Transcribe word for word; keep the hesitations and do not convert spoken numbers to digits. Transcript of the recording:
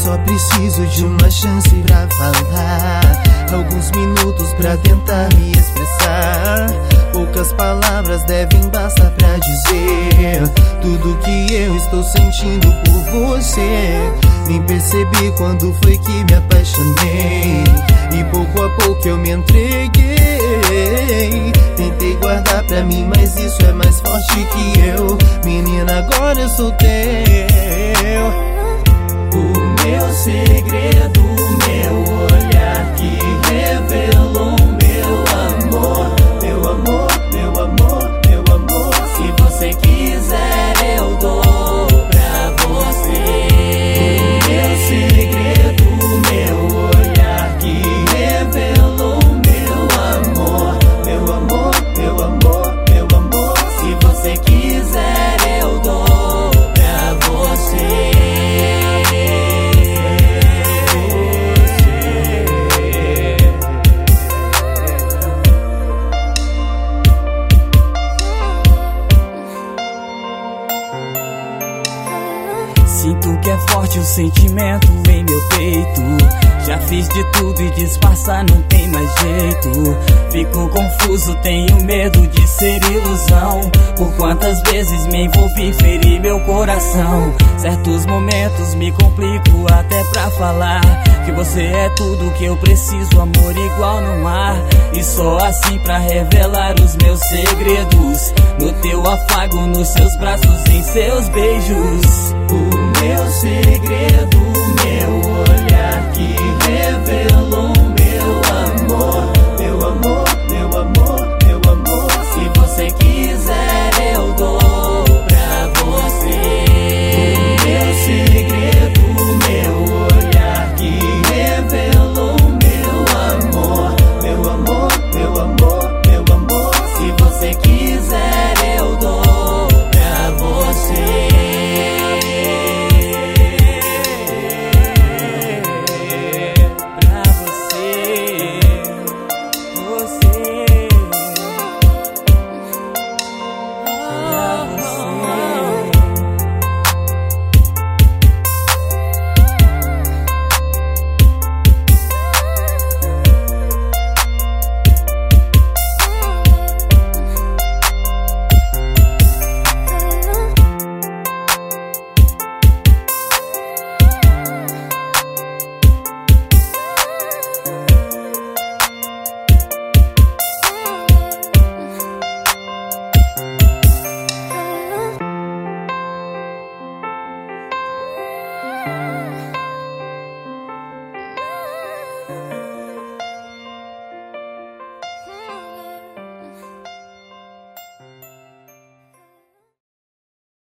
Só preciso de uma chance pra falar, alguns minutos pra tentar me expressar. Poucas palavras devem bastar pra dizer tudo que eu estou sentindo por você. Nem percebi quando foi que me apaixonei, e pouco a pouco eu me entreguei. Tentei guardar pra mim, mas isso é mais forte que eu. Menina, agora eu sou teu. O meu segredo, meu olhar que revelou meu amor. Meu amor, meu amor, meu amor. Se você quiser eu dou pra você. O meu segredo, meu olhar que revelou meu amor. Meu amor, meu amor, meu amor. Se você quiser eu dou pra você. Sinto que é forte o sentimento em meu peito. Já fiz de tudo e disfarçar não tem mais jeito. Fico confuso, tenho medo de ser ilusão. Por quantas vezes me envolvi, feri meu coração. Certos momentos me complico até pra falar que você é tudo que eu preciso, amor igual no mar. E só assim pra revelar os meus segredos, no teu afago, nos seus braços, em seus beijos. O meu segredo,